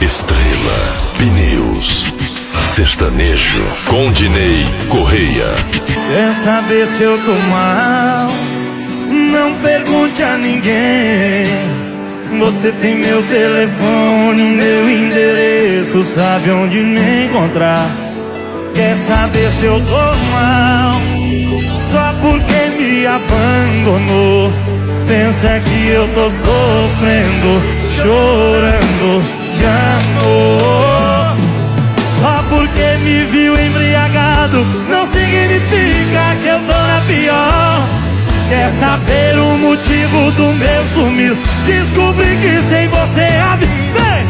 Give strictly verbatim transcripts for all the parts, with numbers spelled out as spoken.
Estrela Pneus Sertanejo com Dinei Correia. Quer saber se eu tô mal? Não pergunte a ninguém. Você tem meu telefone, meu endereço, sabe onde me encontrar. Quer saber se eu tô mal? Só porque me abandonou. Pensa que eu tô sofrendo, chorando de amor. Só porque me viu embriagado não significa que eu tô na pior. Quer saber o motivo do meu sumiço? Descobri que sem você a vida. Vem!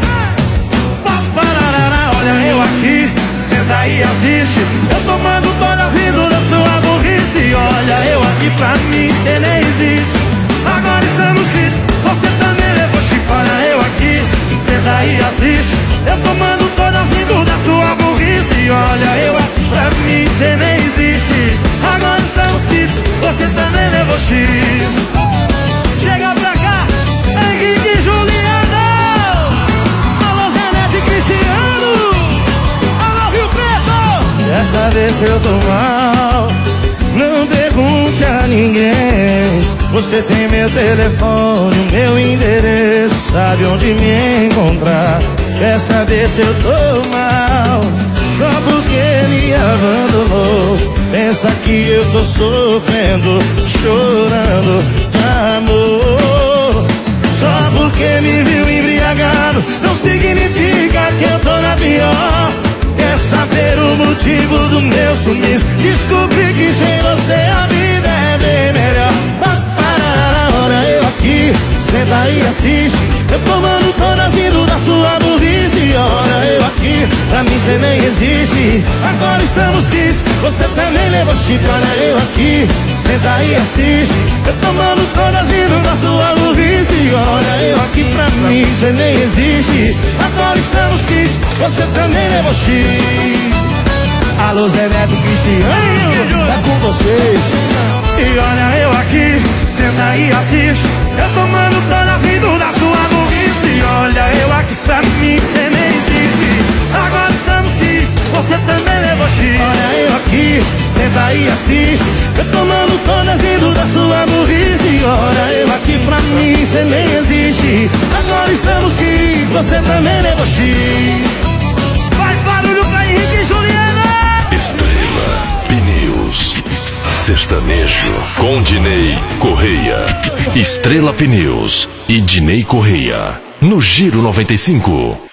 Olha eu aqui, senta e assiste. Eu tomando todas rindo da sua burrice. Olha eu aqui, pra mim cê nem existe. Agora estamos quites, você também levou chifre. Olha eu aqui, senta e assiste. Eu tomando todas rindo da sua burrice. Olha eu aqui, pra mim cê nem existe. Agora estamos quites, você também levou chifre. Chega pra cá, Henrique e Juliano. Alô Zé Neto e Cristiano. Alô Rio Preto. Dessa vez eu tô mal, não pergunte a ninguém. Você tem meu telefone, meu endereço, sabe onde me encontrar. Quer saber se eu tô mal? Só porque me abandonou. Pensa que eu tô sofrendo, chorando de amor. Só porque me viu embriagado não significa que eu tô na pior. Quer saber o motivo do meu sumiço? Descobri que sem você a vida é bem melhor. Olha eu aqui, senta e assiste. Eu tomando todas indo da sua burrice. Olha eu aqui, pra mim cê nem existe. Agora estamos quites, você também levou chip. Olha eu aqui, senta e assiste. Eu tomando todas indo da sua burrice. Olha eu aqui, pra mim cê nem existe. Agora estamos quites, você também levou chip. Alô Zé Neto Cristiano, tá com vocês. E olha eu aqui, senta e assiste. Eu tomando toda rindo da sua burrice. Olha eu aqui, pra mim cê nem existe. Agora estamos quites, você também levou chifre. Olha eu aqui, senta e assiste. Eu tomando todas rindo da sua burrice. Olha eu aqui, pra mim cê nem existe. Agora estamos quites, você também levou chifre. Faz barulho pra Henrique e Juliana. Estrela Pneus Sertanejo com Dinei Correia. Estrela Pneus e Dinei Correia no Giro noventa e cinco.